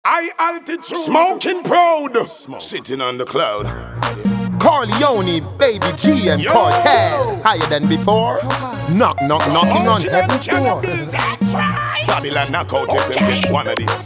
High altitude, smoking proud, sitting on the cloud. Corleone, Baby G and Cartel, higher than before. Knocking on heaven's door. That's right. Babylon knockout if them get one of this.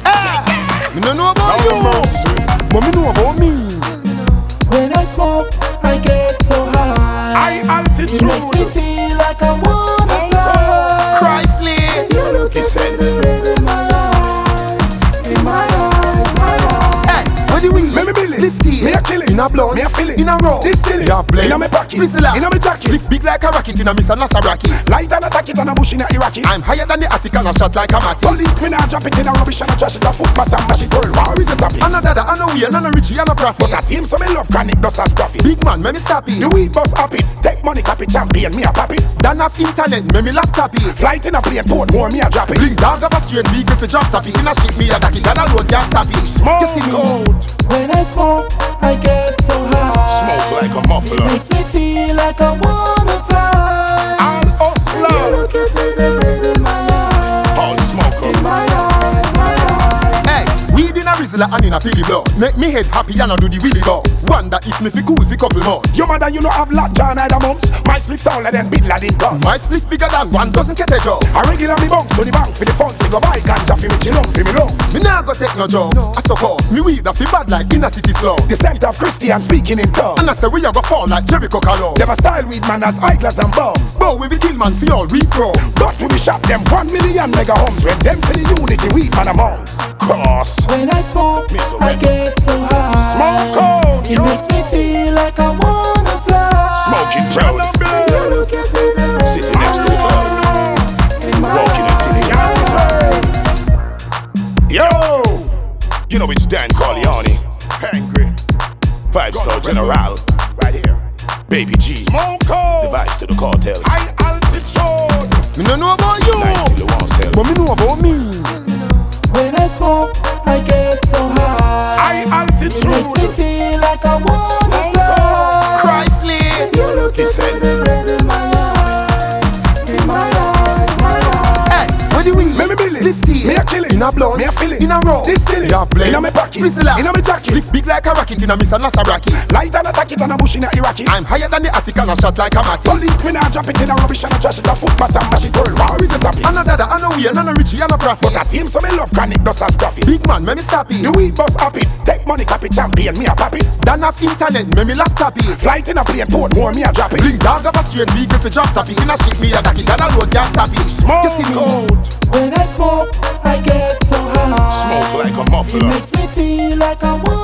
Me no know about you, but me know about me. When I smoke, I get so high. High altitude, it makes me feel like I wanna fly. Chrysler, You look and see the red in my eyes, in my eyes, my eyes. where the weed? me bill it. 50, Me a kill it. in a blunt, Me a fill it. in a row, Distill it. you have blend, In a me pocket. Whistler, In a me jacket. Split big like a rocket in a Miss Nasa bracket. Light and attack it on a bush in a Iraqi. I'm higher than the attic and a shot like a matty. Police me now drop it in a rubbish and a trash it a footpath and mash it. World war is a topic. And a dada, and a wheel, and a Richie, and a profit. But I see him so me love chronic dust as profit. Big man, me stop it. The weed bus up it. Take money copy champion me a pop it. Dan have internet, me laptop it. Flight in a plane port more me a drop it. Bring dog of a straight vehicle for drop top it. In a ship me a duck it, and a load gas stop it. Smoke You see me? out. When I smoke, I get so high. Smoke like a It muffler. makes me feel like I wanna fly. All You hustler. look and see the red in my eyes, All smoker. in my eyes, my eyes. Hey, weed in a Rizla and in a Philly blow. Make me head happy and I do the willy bow. Wonder if me fi cool fi couple more. Your mother you know have lot John either mums. My slip taller than Bin Laden gun. My split bigger than 1 dozen kettle. I regular me bounce to the bank for the funds. Go buy ganja for me chillum for me lungs. Me nah go take no drugs. I suck up. Me weed a fi bad like in a city slum. The scent of Christian speaking in tongues. And I say we a go fall like Jericho Column. Them a style weed man as eyeglass and bums. But we be kill man fi all weed crows. But we shot them 1 million mega homes. When them see the unity weed man amounts. Cross. When I smoke, Me so I ready. get so high. Smoke out. It makes me feel like I wanna fly. Smoking proud. You look and see the red Sitting next to the cloud. in my Walking into the eyes. Yo! You know it's Dan Corleone. Angry. 5-star general. Right here. Baby G. Smoke out. The vibes to the cartel. High altitude. Me no know about you, Nice till the one sell. but me know about me. When I smoke, I get so high. High It makes me altitude. feel like I wanna fly. Chrysler. You look and see the red in my eyes, in my eyes, my eyes. Where the weed? Me bill it. 50, Me a kill it. in a blunt, Me a fill it. in a row, Distill it. you have blend, In a me pocket. Whistler, In a me jacket. split big like a rocket in a Miss Nasa bracket. Light and attack it on a bush in a Iraqi. I'm higher than the attic and a shot like a matty. Police me now drop it in a rubbish and a trash it a footpath and mash it. World war is a topic. And a dada, and a wheel, and a Richie, and a profit. But I see him so me love chronic dust as profit. Big man, me stop it. The weed bus up it. Take money copy champion me a pop it. Dan have internet, me laptop it. Flight in a plane port more me a drop it. Bring dog of a straight vehicle for drop top it. In a ship me a duck it, and a load gas stop it. Smoke You see me? out. When I smoke, I get so high. Smoke like a It muffler. makes me feel like I wanna